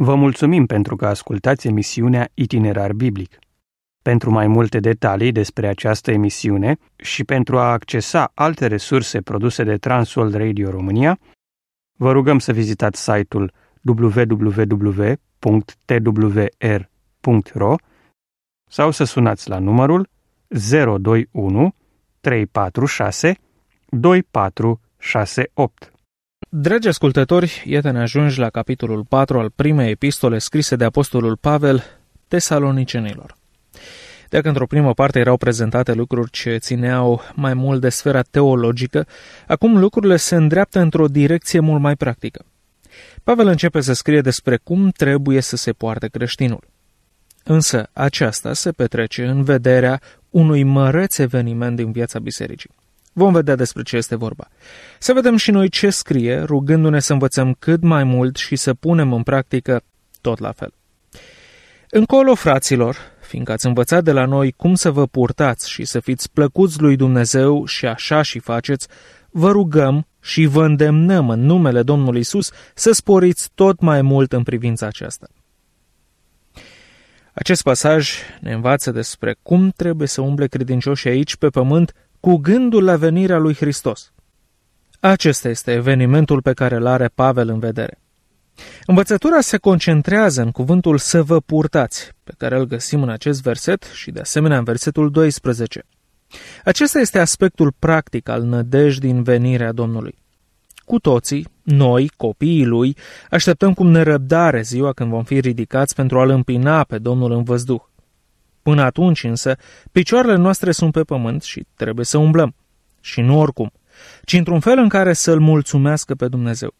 Vă mulțumim pentru că ascultați emisiunea Itinerar Biblic. Pentru mai multe detalii despre această emisiune și pentru a accesa alte resurse produse de Transworld Radio România, vă rugăm să vizitați site-ul www.twr.ro sau să sunați la numărul 021 346 2468. Dragi ascultători, iată ne ajungi la capitolul 4 al primei epistole scrise de apostolul Pavel Tesalonicenilor. Dacă într-o primă parte erau prezentate lucruri ce țineau mai mult de sfera teologică, acum lucrurile se îndreaptă într-o direcție mult mai practică. Pavel începe să scrie despre cum trebuie să se poarte creștinul. Însă aceasta se petrece în vederea unui măreț eveniment din viața bisericii. Vom vedea despre ce este vorba. Să vedem și noi ce scrie, rugându-ne să învățăm cât mai mult și să punem în practică tot la fel. Încolo, fraților, fiindcă ați învățat de la noi cum să vă purtați și să fiți plăcuți lui Dumnezeu și așa și faceți, vă rugăm și vă îndemnăm în numele Domnului Iisus să sporiți tot mai mult în privința aceasta. Acest pasaj ne învață despre cum trebuie să umble credincioșii aici pe pământ cu gândul la venirea lui Hristos. Acesta este evenimentul pe care îl are Pavel în vedere. Învățătura se concentrează în cuvântul să vă purtați, pe care îl găsim în acest verset și de asemenea în versetul 12. Acesta este aspectul practic al nădejdii în venirea Domnului. Cu toții, noi, copiii lui, așteptăm cu nerăbdare ziua când vom fi ridicați pentru a-L împina pe Domnul în văzduh. Până atunci însă, picioarele noastre sunt pe pământ și trebuie să umblăm. Și nu oricum, ci într-un fel în care să-L mulțumească pe Dumnezeu.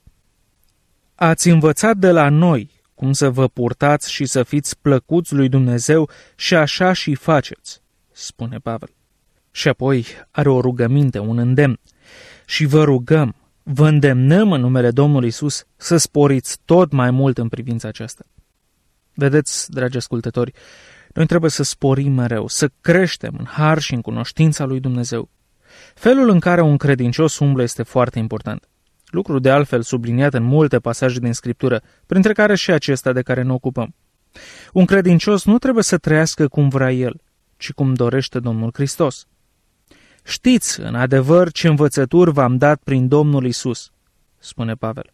Ați învățat de la noi cum să vă purtați și să fiți plăcuți lui Dumnezeu și așa și faceți, spune Pavel. Și apoi are o rugăminte, un îndemn. Și vă rugăm, vă îndemnăm în numele Domnului Iisus să sporiți tot mai mult în privința aceasta. Vedeți, dragi ascultători, noi trebuie să sporim mereu, să creștem în har și în cunoștința lui Dumnezeu. Felul în care un credincios umblă este foarte important. Lucru de altfel subliniat în multe pasaje din Scriptură, printre care și acesta de care ne ocupăm. Un credincios nu trebuie să trăiască cum vrea el, ci cum dorește Domnul Hristos. Știți, în adevăr, ce învățături v-am dat prin Domnul Iisus, spune Pavel.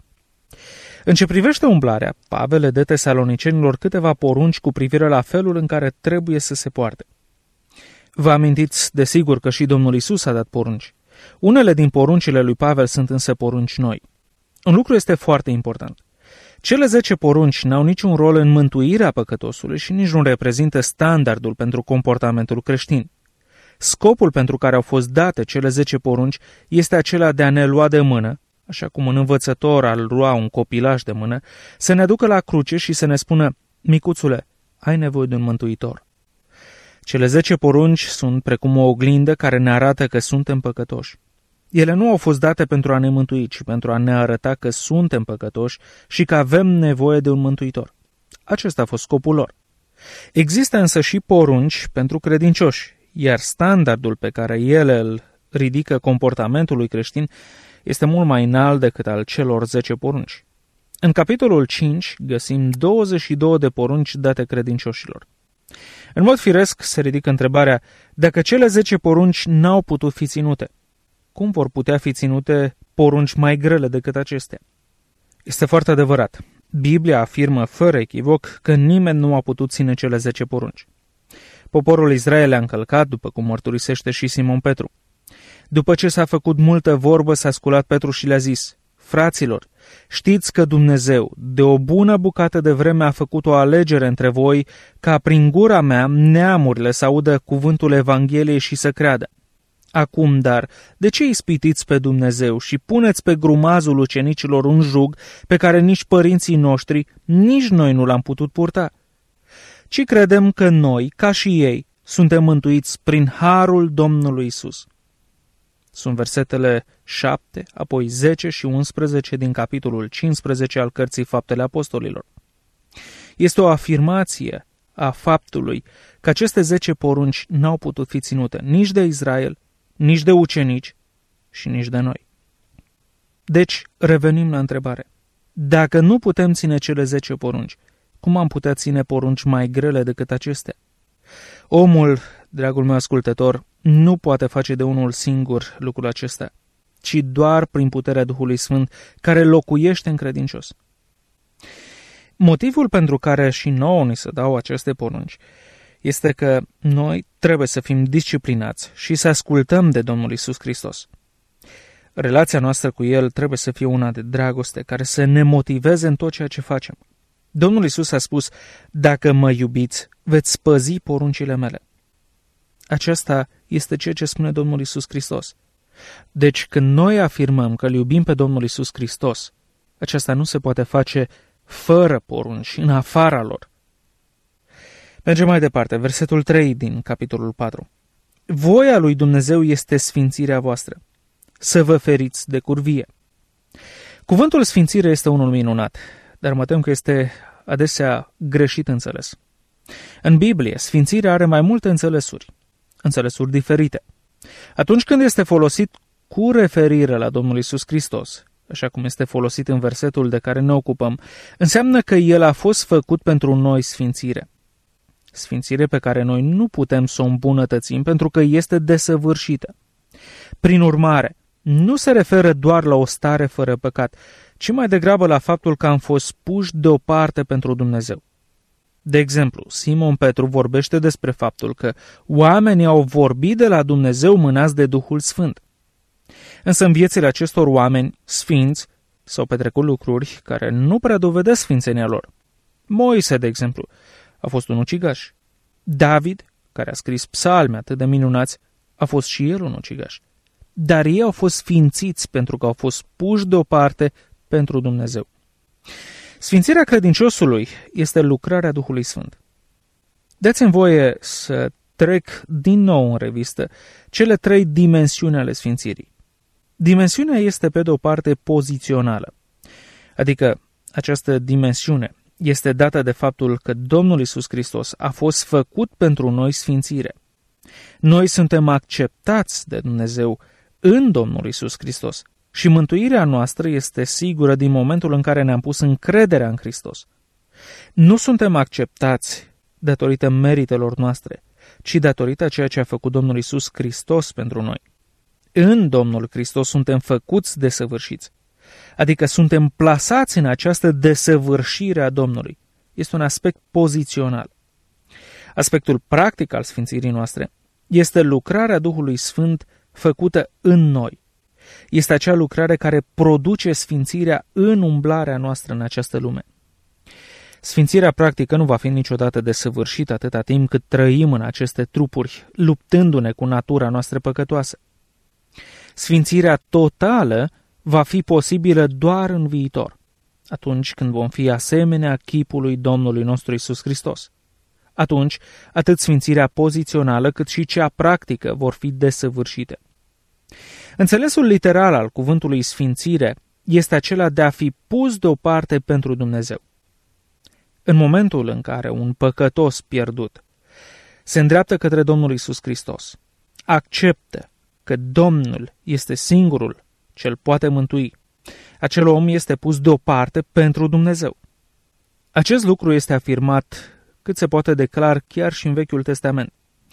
În ce privește umblarea, Pavel le dă tesalonicenilor câteva porunci cu privire la felul în care trebuie să se poarte. Vă amintiți, desigur, că și Domnul Iisus a dat porunci. Unele din poruncile lui Pavel sunt însă porunci noi. Un lucru este foarte important. Cele 10 porunci n-au niciun rol în mântuirea păcătosului și nici nu reprezintă standardul pentru comportamentul creștin. Scopul pentru care au fost date cele 10 porunci este acela de a ne lua de mână, așa cum un învățător ar lua un copilaș de mână, să ne ducă la cruce și să ne spună: micuțule, ai nevoie de un mântuitor. Cele 10 porunci sunt precum o oglindă care ne arată că suntem păcătoși. Ele nu au fost date pentru a ne mântui, ci pentru a ne arăta că suntem păcătoși și că avem nevoie de un mântuitor. Acesta a fost scopul lor. Există însă și porunci pentru credincioși, iar standardul pe care ele îl ridică comportamentului creștin este mult mai înalt decât al celor 10 porunci. În capitolul 5 găsim 22 de porunci date credincioșilor. În mod firesc se ridică întrebarea: dacă cele 10 porunci n-au putut fi ținute, cum vor putea fi ținute porunci mai grele decât acestea? Este foarte adevărat. Biblia afirmă fără echivoc că nimeni nu a putut ține cele 10 porunci. Poporul Israel le-a încălcat, după cum mărturisește și Simon Petru. După ce s-a făcut multă vorbă, s-a sculat Petru și le-a zis: fraților, știți că Dumnezeu de o bună bucată de vreme a făcut o alegere între voi ca prin gura mea neamurile să audă cuvântul Evangheliei și să creadă. Acum, dar, de ce ispitiți pe Dumnezeu și puneți pe grumazul ucenicilor un jug pe care nici părinții noștri, nici noi nu l-am putut purta? Ci credem că noi, ca și ei, suntem mântuiți prin harul Domnului Iisus. Sunt versetele 7, apoi 10 și 11 din capitolul 15 al cărții Faptele Apostolilor. Este o afirmație a faptului că aceste 10 porunci n-au putut fi ținute nici de Israel, nici de ucenici și nici de noi. Deci, revenim la întrebare. Dacă nu putem ține cele 10 porunci, Cum am putea ține porunci mai grele decât acestea? Omul, dragul meu ascultător, nu poate face de unul singur lucrul acesta, ci doar prin puterea Duhului Sfânt care locuiește în credincios. Motivul pentru care și nouă ni se dau aceste porunci este că noi trebuie să fim disciplinați și să ascultăm de Domnul Iisus Hristos. Relația noastră cu El trebuie să fie una de dragoste, care să ne motiveze în tot ceea ce facem. Domnul Iisus a spus, dacă mă iubiți, veți păzi poruncile mele. Aceasta este ceea ce spune Domnul Iisus Hristos. Deci când noi afirmăm că îl iubim pe Domnul Iisus Hristos, aceasta nu se poate face fără porunci, în afara lor. Mergem mai departe, versetul 3 din capitolul 4. Voia lui Dumnezeu este sfințirea voastră, să vă feriți de curvie. Cuvântul sfințire este unul minunat, dar mă tem că este adesea greșit înțeles. În Biblie, sfințirea are mai multe înțelesuri diferite. Atunci când este folosit cu referire la Domnul Iisus Hristos, așa cum este folosit în versetul de care ne ocupăm, înseamnă că El a fost făcut pentru noi sfințire. Sfințire pe care noi nu putem să o îmbunătățim pentru că este desăvârșită. Prin urmare, nu se referă doar la o stare fără păcat, ci mai degrabă la faptul că am fost puși deoparte pentru Dumnezeu. De exemplu, Simon Petru vorbește despre faptul că oamenii au vorbit de la Dumnezeu mânați de Duhul Sfânt. Însă în viețile acestor oameni sfinți s-au petrecut lucruri care nu prea dovedesc sfințenia lor. Moise, de exemplu, a fost un ucigaș. David, care a scris psalmi atât de minunați, a fost și el un ucigaș. Dar ei au fost sfințiți pentru că au fost puși deoparte pentru Dumnezeu. Sfințirea credinciosului este lucrarea Duhului Sfânt. Dați-mi voie să trec din nou în revistă cele 3 dimensiuni ale sfințirii. Dimensiunea este pe de o parte pozițională, adică această dimensiune este dată de faptul că Domnul Iisus Hristos a fost făcut pentru noi sfințire. Noi suntem acceptați de Dumnezeu în Domnul Iisus Hristos și mântuirea noastră este sigură din momentul în care ne-am pus încrederea în Hristos. Nu suntem acceptați datorită meritelor noastre, ci datorită ceea ce a făcut Domnul Iisus Hristos pentru noi. În Domnul Hristos suntem făcuți desăvârșiți, adică suntem plasați în această desăvârșire a Domnului. Este un aspect pozițional. Aspectul practic al sfințirii noastre este lucrarea Duhului Sfânt făcută în noi. Este acea lucrare care produce sfințirea în umblarea noastră în această lume. Sfințirea practică nu va fi niciodată desăvârșită atâta timp cât trăim în aceste trupuri, luptându-ne cu natura noastră păcătoasă. Sfințirea totală va fi posibilă doar în viitor, atunci când vom fi asemenea chipului Domnului nostru Iisus Hristos. Atunci, atât sfințirea pozițională cât și cea practică vor fi desăvârșite. Înțelesul literal al cuvântului sfințire este acela de a fi pus deoparte pentru Dumnezeu. În momentul în care un păcătos pierdut se îndreaptă către Domnul Iisus Hristos, acceptă că Domnul este singurul ce îl poate mântui, acel om este pus deoparte pentru Dumnezeu. Acest lucru este afirmat cât se poate de clar chiar și în Vechiul Testament.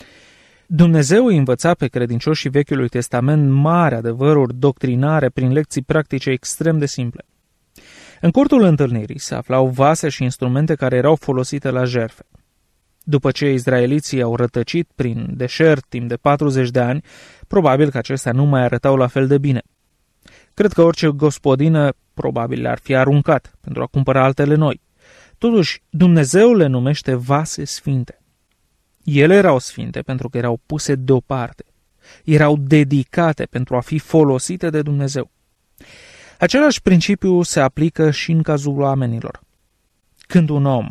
Dumnezeu îi învăța pe credincioșii Vechiului Testament mari adevăruri doctrinare prin lecții practice extrem de simple. În cortul întâlnirii se aflau vase și instrumente care erau folosite la jertfe. După ce izraeliții au rătăcit prin deșert timp de 40 de ani, probabil că acestea nu mai arătau la fel de bine. Cred că orice gospodină probabil le-ar fi aruncat pentru a cumpăra altele noi. Totuși, Dumnezeu le numește vase sfinte. Ele erau sfinte pentru că erau puse deoparte. Erau dedicate pentru a fi folosite de Dumnezeu. Același principiu se aplică și în cazul oamenilor. Când un om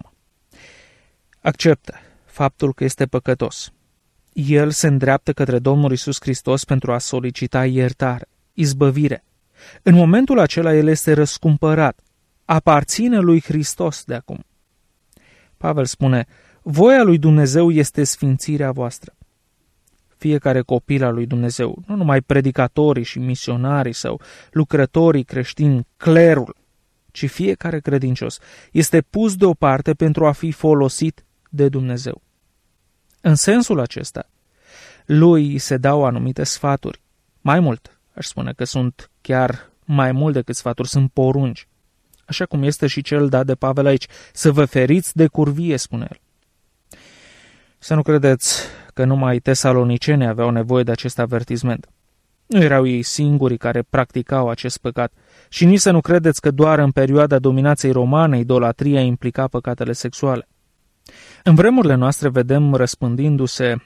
acceptă faptul că este păcătos, el se îndreaptă către Domnul Iisus Hristos pentru a solicita iertare, izbăvire. În momentul acela el este răscumpărat, aparține lui Hristos de acum. Pavel spune, voia lui Dumnezeu este sfințirea voastră. Fiecare copil al lui Dumnezeu, nu numai predicatorii și misionarii sau lucrătorii creștini, clerul, ci fiecare credincios este pus deoparte pentru a fi folosit de Dumnezeu. În sensul acesta, lui se dau anumite sfaturi. Mai mult, aș spune că sunt chiar mai mult decât sfaturi, sunt porunci. Așa cum este și cel dat de Pavel aici. Să vă feriți de curvie, spune el. Să nu credeți că numai tesalonicenii aveau nevoie de acest avertisment. Nu erau ei singurii care practicau acest păcat și nici să nu credeți că doar în perioada dominației romane idolatria implica păcatele sexuale. În vremurile noastre vedem răspândindu-se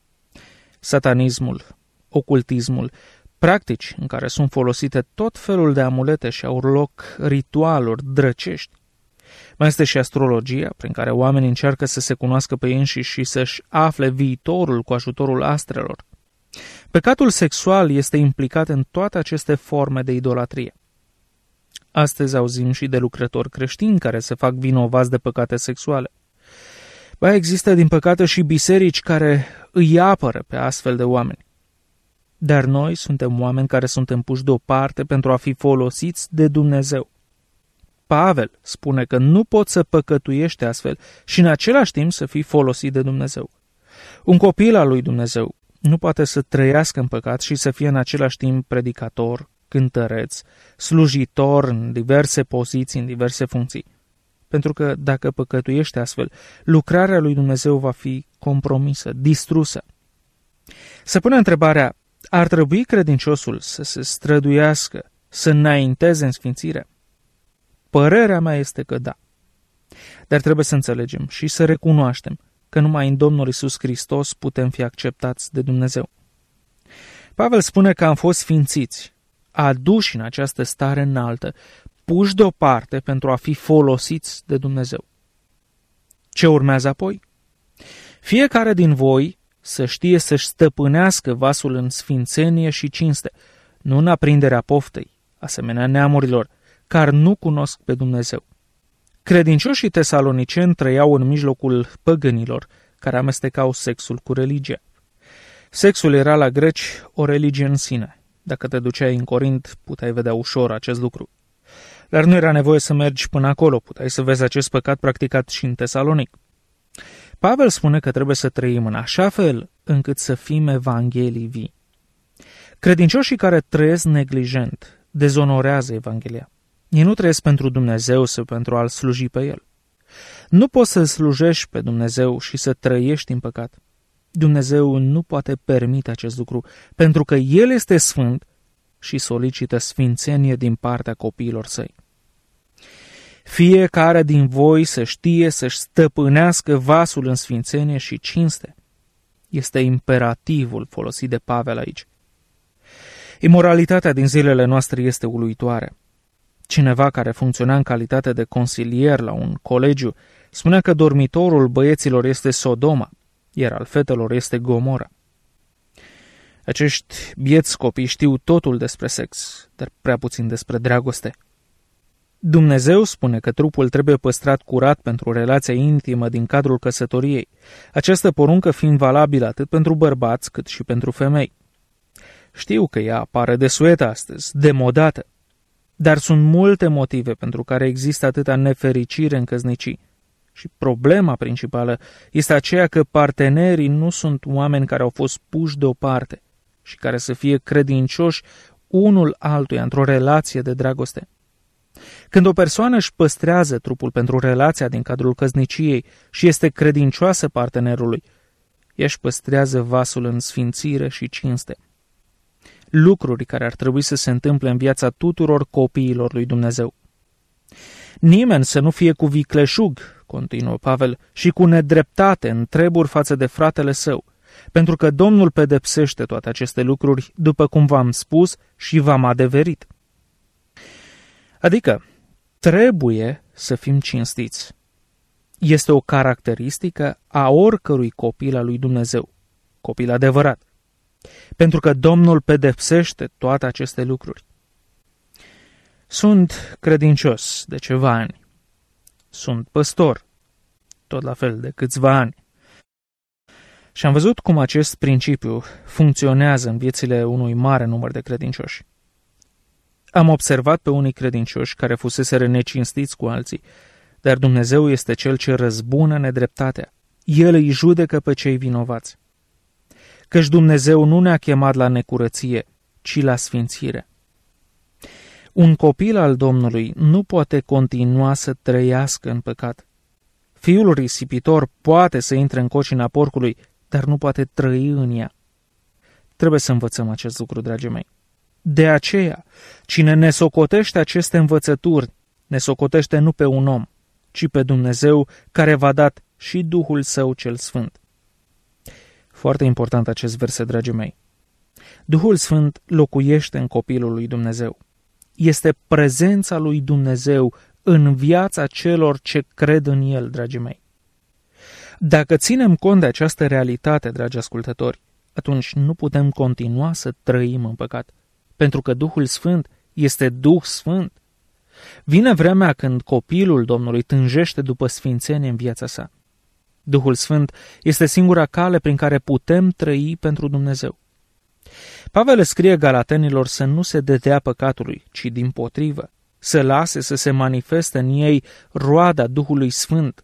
satanismul, ocultismul, practici în care sunt folosite tot felul de amulete și au loc ritualuri drăcești. Mai este și astrologia, prin care oamenii încearcă să se cunoască pe ei înșiși și să-și afle viitorul cu ajutorul astrelor. Păcatul sexual este implicat în toate aceste forme de idolatrie. Astăzi auzim și de lucrători creștini care se fac vinovați de păcate sexuale. Ba, există din păcate și biserici care îi apără pe astfel de oameni. Dar noi suntem oameni care suntem puși deoparte pentru a fi folosiți de Dumnezeu. Pavel spune că nu poți să păcătuiești astfel și în același timp să fii folosit de Dumnezeu. Un copil al lui Dumnezeu nu poate să trăiască în păcat și să fie în același timp predicator, cântăreț, slujitor în diverse poziții, în diverse funcții. Pentru că dacă păcătuiești astfel, lucrarea lui Dumnezeu va fi compromisă, distrusă. Se pune întrebarea, ar trebui credinciosul să se străduiască, să înainteze în sfințire? Părerea mea este că da. Dar trebuie să înțelegem și să recunoaștem că numai în Domnul Iisus Hristos putem fi acceptați de Dumnezeu. Pavel spune că am fost sfințiți, aduși în această stare înaltă, puși deoparte pentru a fi folosiți de Dumnezeu. Ce urmează apoi? Fiecare din voi să știe să-și stăpânească vasul în sfințenie și cinste, nu în aprinderea poftei, asemenea neamurilor, care nu cunosc pe Dumnezeu. Credincioșii tesaloniceni trăiau în mijlocul păgânilor, care amestecau sexul cu religia. Sexul era la greci o religie în sine. Dacă te duceai în Corint, puteai vedea ușor acest lucru. Dar nu era nevoie să mergi până acolo, puteai să vezi acest păcat practicat și în Tesalonic. Pavel spune că trebuie să trăim în așa fel încât să fim evanghelii vii. Credincioșii care trăiesc neglijent dezonorează Evanghelia. Ei nu trăiesc pentru Dumnezeu sau pentru a-L sluji pe El. Nu poți să slujești pe Dumnezeu și să trăiești în păcat. Dumnezeu nu poate permite acest lucru, pentru că El este sfânt și solicită sfințenie din partea copiilor săi. Fiecare din voi să știe să-și stăpânească vasul în sfințenie și cinste. Este imperativul folosit de Pavel aici. Imoralitatea din zilele noastre este uluitoare. Cineva care funcționa în calitate de consilier la un colegiu spunea că dormitorul băieților este Sodoma, iar al fetelor este Gomora. Acești bieți copii știu totul despre sex, dar prea puțin despre dragoste. Dumnezeu spune că trupul trebuie păstrat curat pentru relația intimă din cadrul căsătoriei, această poruncă fiind valabilă atât pentru bărbați cât și pentru femei. Știu că ea apare desuetă astăzi, demodată, dar sunt multe motive pentru care există atâta nefericire în căsnicii. Și problema principală este aceea că partenerii nu sunt oameni care au fost puși deoparte și care să fie credincioși unul altuia într-o relație de dragoste. Când o persoană își păstrează trupul pentru relația din cadrul căsniciei și este credincioasă partenerului, ea își păstrează vasul în sfințire și cinste. Lucruri care ar trebui să se întâmple în viața tuturor copiilor lui Dumnezeu. Nimeni să nu fie cu vicleșug, continuă Pavel, și cu nedreptate în treburi față de fratele său, pentru că Domnul pedepsește toate aceste lucruri, după cum v-am spus și v-am adeverit. Adică, trebuie să fim cinstiți. Este o caracteristică a oricărui copil al lui Dumnezeu, copil adevărat, pentru că Domnul pedepsește toate aceste lucruri. Sunt credincios de ceva ani. Sunt păstor, tot la fel de câțiva ani. Și am văzut cum acest principiu funcționează în viețile unui mare număr de credincioși. Am observat pe unii credincioși care fuseseră necinstiți cu alții, dar Dumnezeu este Cel ce răzbună nedreptatea. El îi judecă pe cei vinovați. Căci Dumnezeu nu ne-a chemat la necurăție, ci la sfințire. Un copil al Domnului nu poate continua să trăiască în păcat. Fiul risipitor poate să intre în cocina porcului, dar nu poate trăi în ea. Trebuie să învățăm acest lucru, dragii mei. De aceea, cine ne socotește aceste învățături, ne socotește nu pe un om, ci pe Dumnezeu, care v-a dat și Duhul Său cel Sfânt. Foarte important acest verset, dragii mei. Duhul Sfânt locuiește în copilul lui Dumnezeu. Este prezența lui Dumnezeu în viața celor ce cred în El, dragii mei. Dacă ținem cont de această realitate, dragi ascultători, atunci nu putem continua să trăim în păcat, pentru că Duhul Sfânt este Duh Sfânt. Vine vremea când copilul Domnului tânjește după sfințenie în viața sa. Duhul Sfânt este singura cale prin care putem trăi pentru Dumnezeu. Pavel scrie Galatenilor să nu se dedea păcatului, ci dimpotrivă, să lase să se manifeste în ei roada Duhului Sfânt.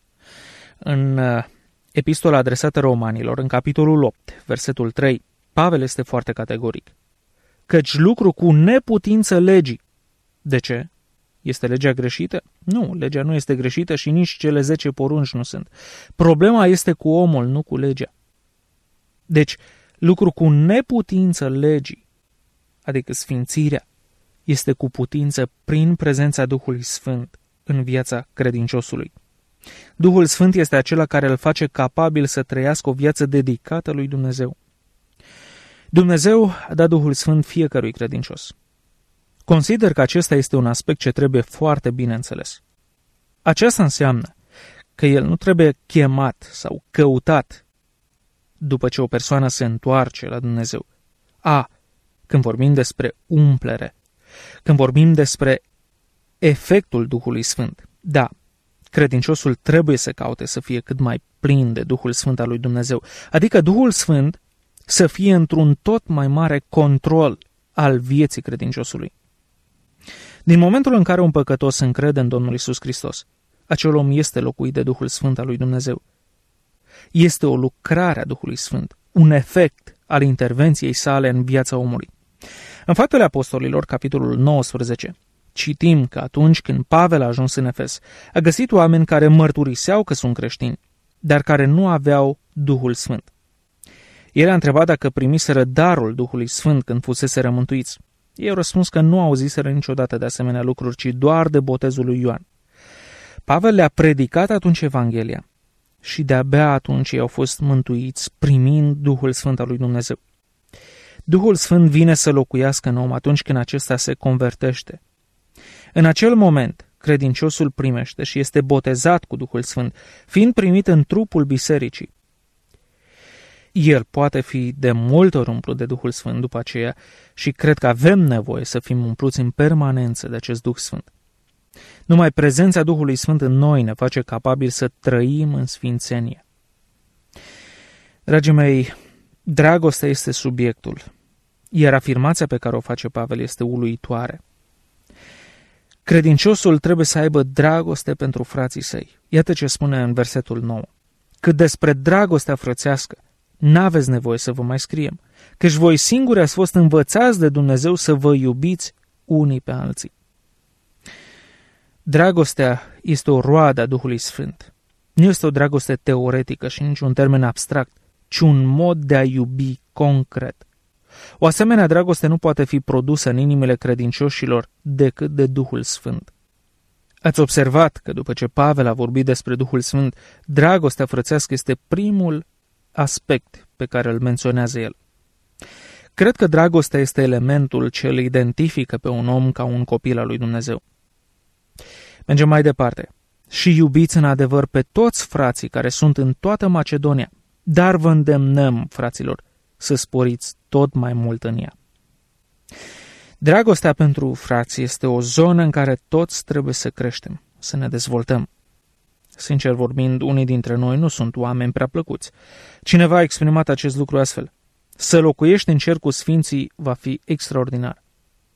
În epistola adresată romanilor, în capitolul 8, versetul 3, Pavel este foarte categoric. Căci lucru cu neputință legii. De ce? Este legea greșită? Nu, legea nu este greșită și nici cele 10 porunci nu sunt. Problema este cu omul, nu cu legea. Deci, lucru cu neputință legii, adică sfințirea, este cu putință prin prezența Duhului Sfânt în viața credinciosului. Duhul Sfânt este acela care îl face capabil să trăiască o viață dedicată lui Dumnezeu. Dumnezeu a dat Duhul Sfânt fiecărui credincios. Consider că acesta este un aspect ce trebuie foarte bine înțeles. Aceasta înseamnă că el nu trebuie chemat sau căutat după ce o persoană se întoarce la Dumnezeu. Când vorbim despre umplere, când vorbim despre efectul Duhului Sfânt, da, credinciosul trebuie să caute să fie cât mai plin de Duhul Sfânt al lui Dumnezeu, adică Duhul Sfânt să fie într-un tot mai mare control al vieții credinciosului. Din momentul în care un păcătos încrede în Domnul Iisus Hristos, acel om este locuit de Duhul Sfânt al lui Dumnezeu. Este o lucrare a Duhului Sfânt, un efect al intervenției sale în viața omului. În Faptele Apostolilor, capitolul 19, citim că atunci când Pavel a ajuns în Efes, a găsit oameni care mărturiseau că sunt creștini, dar care nu aveau Duhul Sfânt. El a întrebat dacă primiseră darul Duhului Sfânt când fuseseră mântuiți. Ei au răspuns că nu auziseră niciodată de asemenea lucruri, ci doar de botezul lui Ioan. Pavel le-a predicat atunci Evanghelia și de-abia atunci ei au fost mântuiți primind Duhul Sfânt al lui Dumnezeu. Duhul Sfânt vine să locuiască în om atunci când acesta se convertește. În acel moment, credinciosul primește și este botezat cu Duhul Sfânt, fiind primit în trupul bisericii. El poate fi de multe ori umplut de Duhul Sfânt după aceea și cred că avem nevoie să fim umpluți în permanență de acest Duh Sfânt. Numai prezența Duhului Sfânt în noi ne face capabili să trăim în sfințenie. Dragii mei, dragostea este subiectul, iar afirmația pe care o face Pavel este uluitoare. Credinciosul trebuie să aibă dragoste pentru frații săi. Iată ce spune în versetul 9. Cât despre dragostea frățească, n-aveți nevoie să vă mai scriem, căci voi singuri ați fost învățați de Dumnezeu să vă iubiți unii pe alții. Dragostea este o roadă a Duhului Sfânt. Nu este o dragoste teoretică și nici un termen abstract, ci un mod de a iubi concret. O asemenea dragoste nu poate fi produsă în inimile credincioșilor decât de Duhul Sfânt. Ați observat că după ce Pavel a vorbit despre Duhul Sfânt, dragostea frățească este primul aspect pe care îl menționează el. Cred că dragostea este elementul ce îl identifică pe un om ca un copil al lui Dumnezeu. Mergem mai departe. Și iubiți în adevăr pe toți frații care sunt în toată Macedonia, dar vă îndemnăm, fraților, să sporiți tot mai mult în ea. Dragostea pentru frații este o zonă în care toți trebuie să creștem, să ne dezvoltăm. Sincer vorbind, unii dintre noi nu sunt oameni prea plăcuți. Cineva a exprimat acest lucru astfel: să locuiești în cer cu sfinții va fi extraordinar.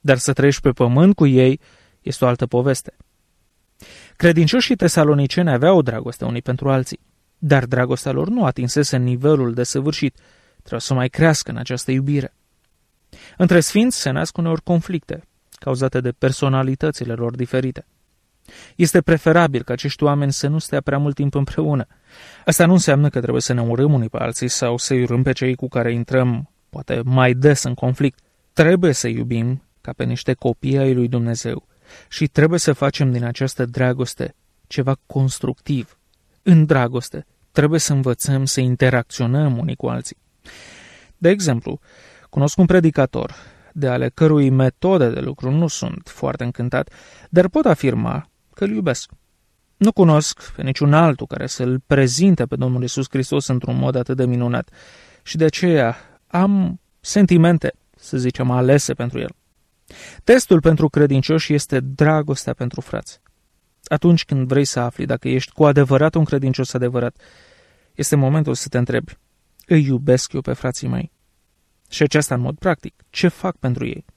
dar să trăiești pe pământ cu ei este o altă poveste. Credincioșii tesaloniceni aveau o dragoste unii pentru alții, dar dragostea lor nu atinsese nivelul desăvârșit. Trebuie să mai crească în această iubire. Între sfinți se nasc uneori conflicte, cauzate de personalitățile lor diferite. Este preferabil ca acești oameni să nu stea prea mult timp împreună. Asta nu înseamnă că trebuie să ne urâm unii pe alții sau să-i urâm pe cei cu care intrăm, poate mai des, în conflict. Trebuie să iubim ca pe niște copii ai lui Dumnezeu și trebuie să facem din această dragoste ceva constructiv. În dragoste trebuie să învățăm să interacționăm unii cu alții. De exemplu, cunosc un predicator, de ale cărui metode de lucru nu sunt foarte încântat, dar pot afirma că îl iubesc. Nu cunosc pe niciun altul care să-L prezinte pe Domnul Iisus Hristos într-un mod atât de minunat și de aceea am sentimente, să zicem, alese pentru El. Testul pentru credincioși este dragostea pentru frați. Atunci când vrei să afli dacă ești cu adevărat un credincios adevărat, este momentul să te întrebi: îi iubesc eu pe frații mei? Și aceasta în mod practic. Ce fac pentru ei?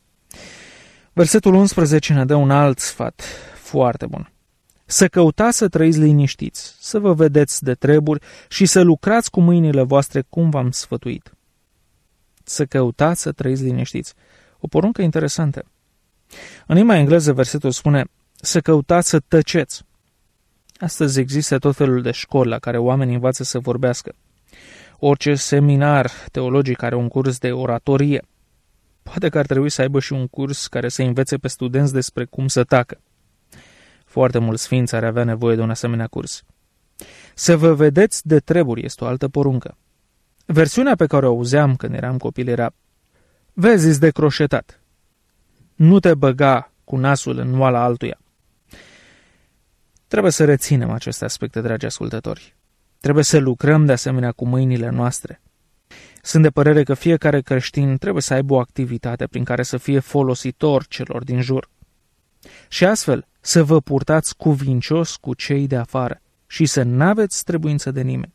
Versetul 11 ne dă un alt sfat foarte bun. Să căutați să trăiți liniștiți, să vă vedeți de treburi și să lucrați cu mâinile voastre cum v-am sfătuit. Să căutați să trăiți liniștiți. O poruncă interesantă. În limba engleză versetul spune să căutați să tăceți. Astăzi există tot felul de școli la care oamenii învață să vorbească. Orice seminar teologic are un curs de oratorie. Poate că ar trebui să aibă și un curs care să învețe pe studenți despre cum să tacă. Foarte mulți sfinți ar avea nevoie de un asemenea curs. Să vă vedeți de treburi este o altă poruncă. Versiunea pe care o auzeam când eram copil era: vezi-ți de croșetat. Nu te băga cu nasul în oala altuia. Trebuie să reținem aceste aspecte, dragi ascultători. Trebuie să lucrăm de asemenea cu mâinile noastre. Sunt de părere că fiecare creștin trebuie să aibă o activitate prin care să fie folositor celor din jur. Și astfel să vă purtați cuvincios cu cei de afară și să n-aveți trebuință de nimeni.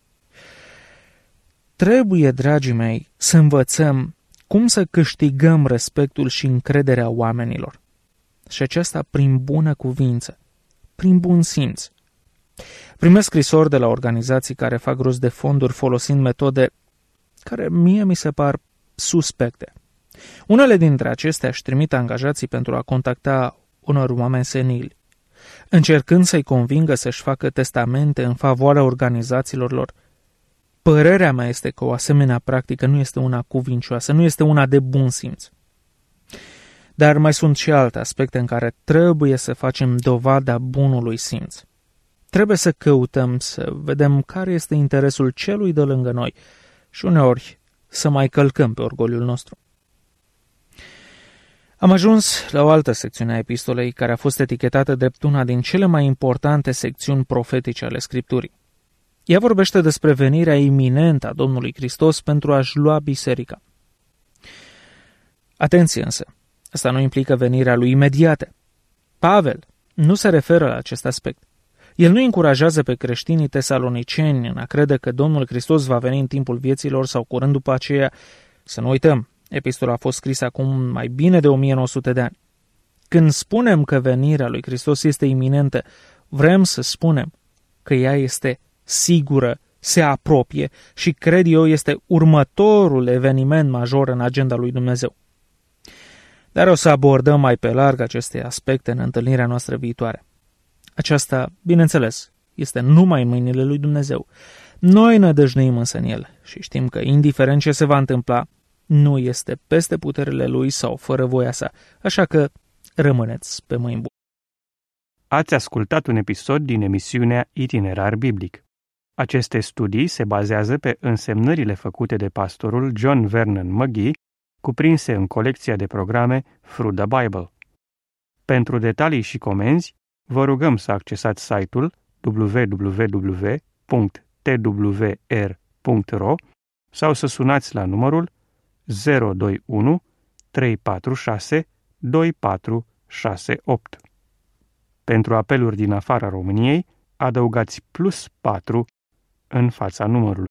Trebuie, dragii mei, să învățăm cum să câștigăm respectul și încrederea oamenilor. Și aceasta prin bună cuvință, prin bun simț. Primesc scrisori de la organizații care fac rost de fonduri folosind metode care mie mi se par suspecte. Unele dintre acestea își trimit angajații pentru a contacta unor oameni senili, încercând să-i convingă să-și facă testamente în favoarea organizațiilor lor. Părerea mea este că o asemenea practică nu este una cuvincioasă, nu este una de bun simț. Dar mai sunt și alte aspecte în care trebuie să facem dovada bunului simț. Trebuie să căutăm să vedem care este interesul celui de lângă noi și uneori să mai călcăm pe orgoliul nostru. Am ajuns la o altă secțiune a epistolei care a fost etichetată drept una din cele mai importante secțiuni profetice ale Scripturii. Ea vorbește despre venirea iminentă a Domnului Hristos pentru a-și lua biserica. Atenție însă, asta nu implică venirea lui imediată. Pavel nu se referă la acest aspect. El nu încurajează pe creștinii tesaloniceni în a crede că Domnul Hristos va veni în timpul vieților sau curând după aceea. Să nu uităm, epistola a fost scrisă acum mai bine de 1900 de ani. Când spunem că venirea lui Hristos este iminentă, vrem să spunem că ea este sigură, se apropie și, cred eu, este următorul eveniment major în agenda lui Dumnezeu. Dar o să abordăm mai pe larg aceste aspecte în întâlnirea noastră viitoare. Aceasta, bineînțeles, este numai în mâinile lui Dumnezeu. Noi ne dăjduim însă în El și știm că, indiferent ce se va întâmpla, nu este peste puterile Lui sau fără voia sa, așa că rămâneți pe mâini bune. Ați ascultat un episod din emisiunea Itinerar Biblic. Aceste studii se bazează pe însemnările făcute de pastorul John Vernon McGee, cuprinse în colecția de programe Through the Bible. Pentru detalii și comenzi, vă rugăm să accesați site-ul www.twr.ro sau să sunați la numărul 021 346 2468. Pentru apeluri din afara României, adăugați +4 în fața numărului.